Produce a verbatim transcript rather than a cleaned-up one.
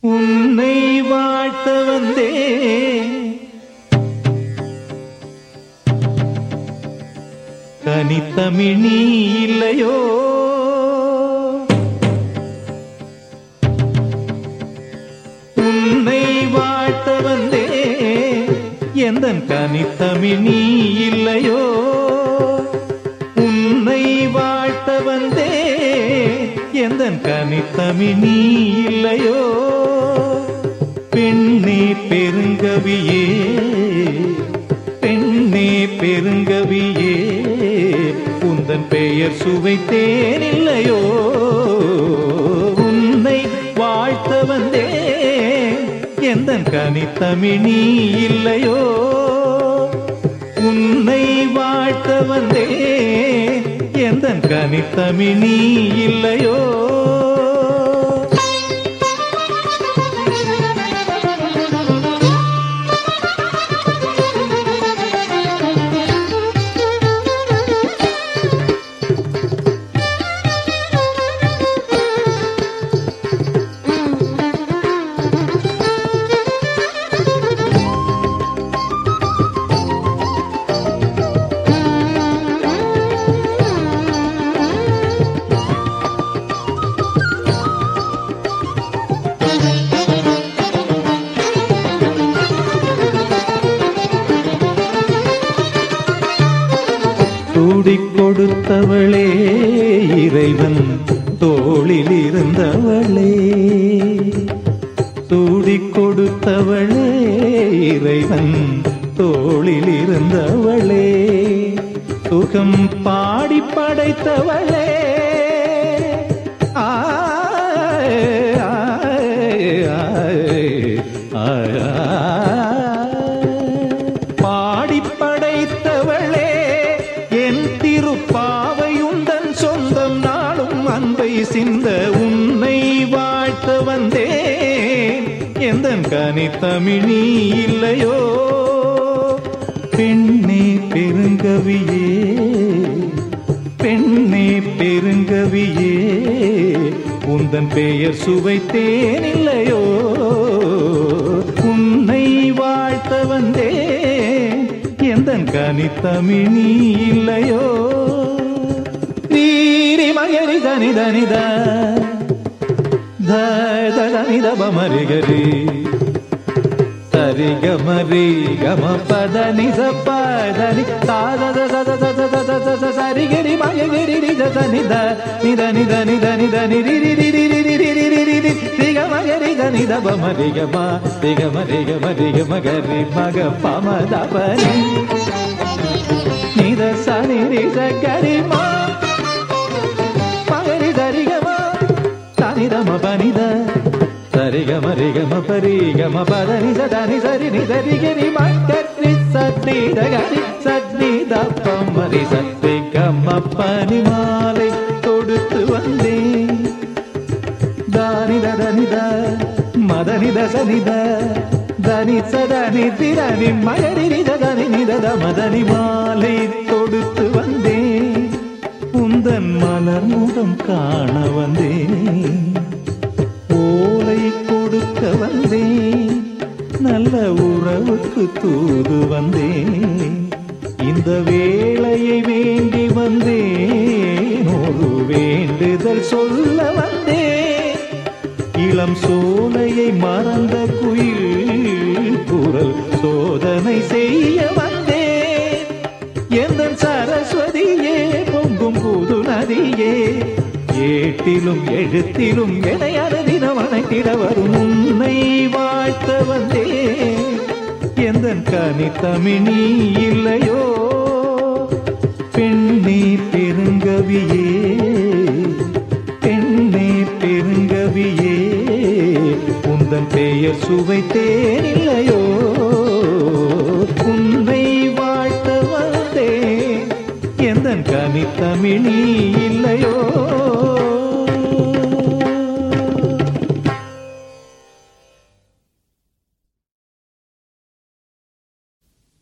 உன்னை வாழ்த்த வந்தே கனித்தமிழ் நீ இல்லையோ உன்னை வாழ்த்த வந்தே எந்தன் கனித்தமிழ் நீ இல்லையோ உன்னை வாழ்த்த வந்தே எந்தன் கனித்தமிழ் நீ இல்லையோ பெண்ணே பெருங்கவியே பெண்ணே பெருங்கவியே உந்தன் பெயர் சுவைத்தேன் இல்லையோ உன்னை வாழ்த்த வந்தே எந்தன் கனித்தமிழ் நீ இல்லையோ உன்னை வாழ்த்த வந்தே எந்தன் கனித்தமிழ் நீ இல்லையோ சூடிக் கொடுத்தவளே இறைவன் தோளில் இருந்தவளே சூடிக் கொடுத்தவளே இறைவன் தோளில் இருந்தவளே சுகம் பாடி படைத்தவளே பாடி படைத்தவளே என் திருப்பாவையுந்தன் சொந்தம் நாளும் அன்பை சிந்த உன்னை வாழ்த்த வந்தேன் எந்தன் கனித்தமிழ் நீ இல்லையோ பெண்ணே பெருங்கவியே பெண்ணே பெருங்கவியே உந்தன் பெயர் சுவைத்தேன் இல்லையோ உன்னை வாழ்த்த வந்தேன் எந்தன் கனித்தமிழ் நீ இல்லையோ நீரி மகரி தனி தனித தனித பமரிகரி சரி கமரி கம பதனி சப்பதனி தாத சரிகரி மகரி நித நித நித நித நித நித நிரி ரி ரி ரி ரி ரி ரி ரி ரி ரிக மகரி தனி தப மரி கம ரிக மரி கம ரிக மகரி மக பமத பனி நித சனி ரி சகரி மா மகரி தரி கம தனி தம பனித சரி கம ரி கம பரி கம பதனி சதனி சரி நி சரி கரி மகரி சத்னி தகரி சத்னி தப்ப மரி சத்னி கம பனி மாலை கொடுத்து வந்தேன் தானி தனித மதனி தசனித தனி சதனி திரணி மகரி நிதனி நிதத மதனி மாலை கொடுத்து வந்தேன் உந்தன் மலர் முகம் காண வந்தேன் ஓலை கொடுக்க வந்தேன் நல்ல உறவுக்கு தூது வந்தேன் இந்த வேளையை வேண்டி வந்தேன் ஒரு வேண்டுதல் சொல்ல வந்தேன் இளம் சோலையை மறந்த குயில் குரல் சோதனை செய்ய வந்தேன் எந்தன் சரஸ்வதியே பொங்கும் புது நதியே ஏட்டிலும் எழுத்திலும் எனையான தினம் அணைத்திட வரும் உன்னை வாழ்த்த வந்தேன் எந்தன் கனித்தமிழ் நீ இல்லையோ பெண்ணே பெருங்கவியே பெண்ணே பெருங்கவியே உந்தன் பெயர் சுவைத்தேன் இல்லையோ உன்னை வாழ்த்த வந்தேன் எந்தன் கனித்தமிழ் நீ இல்லையோ